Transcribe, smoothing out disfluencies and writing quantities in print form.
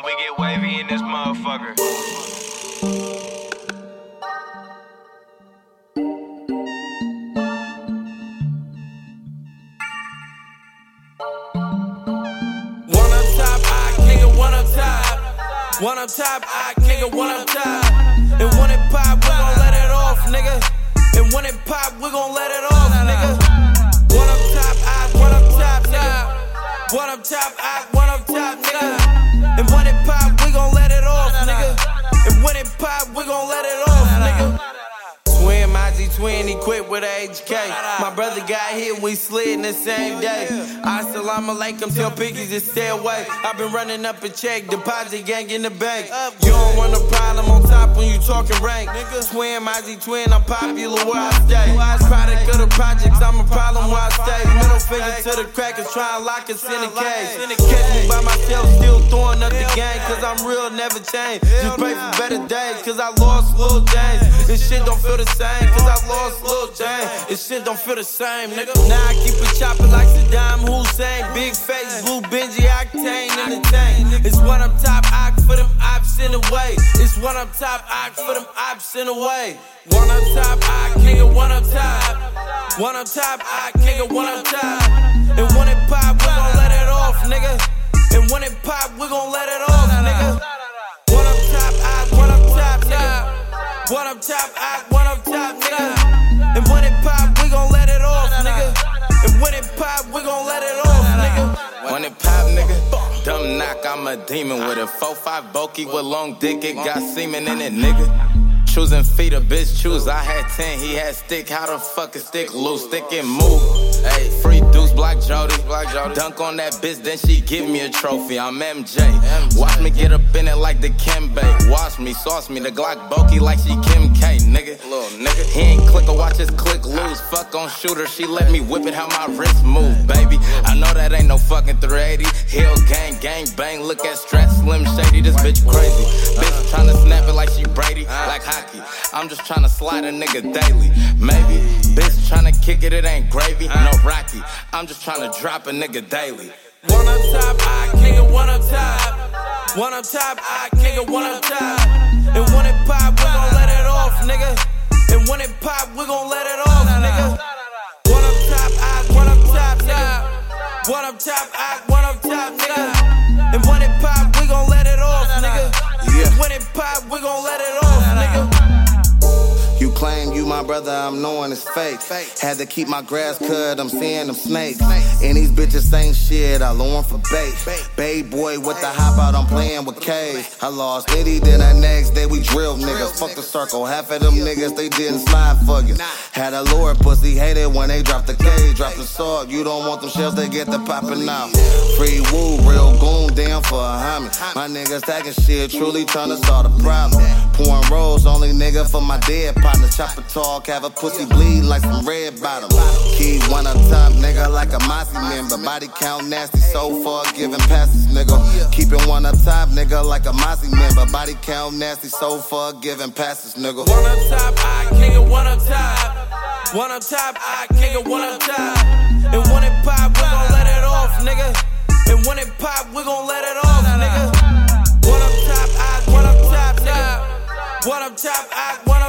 we get wavy in this motherfucker. One up top, I kick it, one up top. One up top, I kick it, one up top. And when it pop, we gon' let it off, nigga. And when it pop, we gon' let it off, nigga. One up top, I, one up top, nigga. One up top, I, one up top, nigga. And when it pop, we gon' let it off, nigga. And when it pop, we gon' let it off, nigga. Twin, my G-Twin, he quit with a HK. My brother got hit, we slid in the same day. Assalamu alaikum, tell Piggies to stay away. I been running up a check, deposit gang in the bank. You don't want a problem on top when you talking rank. Twin, my G-Twin, I'm popular where I stay. Product of the projects, I'm a problem where I stay. Middle finger to the crackers, try and lock us in a cage. Catch me by myself, still throwing up the gang. Cause I'm real, never change. Just pray for better days, cause I lost Lil James. This shit don't feel the same, cause I lost Lil James. This shit don't feel the same, nigga. Now I keep it chopping like Saddam Hussein. Big face, blue Benji, octane in the tank. It's one up top, ox for them ops in the way. It's one up top, ox for them ops in the way. One up top, I kick it, one up top. One up top, I kick it, one up top. And when it pop, we gon' let it off, nigga. And when it pop, we gon' let it off, nigga. One up top, I, one up top, nigga. One up top, I, one up top, nigga. And when it pop, we gon' let it off, nigga. And when it pop, we gon' let it off, nigga. When it pop, nigga, dumb knock, I'm a demon with a 4-5 bulky with long dick, it got semen in it, nigga. Choosing feet, a bitch choose. I had 10, he had stick. How the fuck is stick loose? Stick and move. Hey, free deuce, Black Jody. Dunk on that bitch, then she give me a trophy. I'm MJ. Watch me get up in it like the Kimbe. Watch me, sauce me, the Glock bulky like she Kim K, nigga. Little nigga. He ain't click or watch his click lose. Fuck on shooter, she let me whip it how my wrist move, baby. I know that ain't no fucking 380. Hill gang bang. Look at Strat Slim Shady, this bitch crazy. Bitch tryna snap it like she Brady, like hockey. I'm just tryna slide a nigga daily. Maybe, bitch tryna kick it, it ain't gravy. No Rocky, I'm just tryna drop a nigga daily. One up top, I kick it, one up top. One up top, I kick it, one up top. And when it pop, we gon' let it off, nigga. And when it pop, we gon' let it off, nigga. One up top, I, one up top, nigga. One up top, I, one up top, nigga. And when it pop, we gon' let it off, nigga. And when it pop, we gon' let it off, nigga. You claim you my brother, I'm knowing it's fake. Had to keep my grass cut, I'm seeing them snakes. And these bitches ain't shit, I lure 'em for bait. Bay boy with the hop out, I'm playing with K's. I lost Nitty, then the next day we drilled niggas. Fuck the circle, half of them niggas, they didn't slide for you. Had a lure pussy, hated when they dropped the K, dropped the salt. You don't want them shells, they get the popping out. Free woo, real goon, damn for a homie. My niggas stacking shit, truly tryna solve the problem. Pouring rolls, only nigga for my dead partner. Chopper talk, have a pussy bleed like some red bottom. Key one up top, nigga, like a Mossy member. Body count nasty, so far giving passes, nigga. Keeping one up top, nigga, like a Mossy member. Body count nasty, so far giving passes, nigga. One up top, I kick it, one up top. One up top, I kick it, one up top. And when it pop, we gon' let it off, nigga. And when it pop, we gon' let it off, nigga. One up top, I, one up top, nigga. One up top, I, one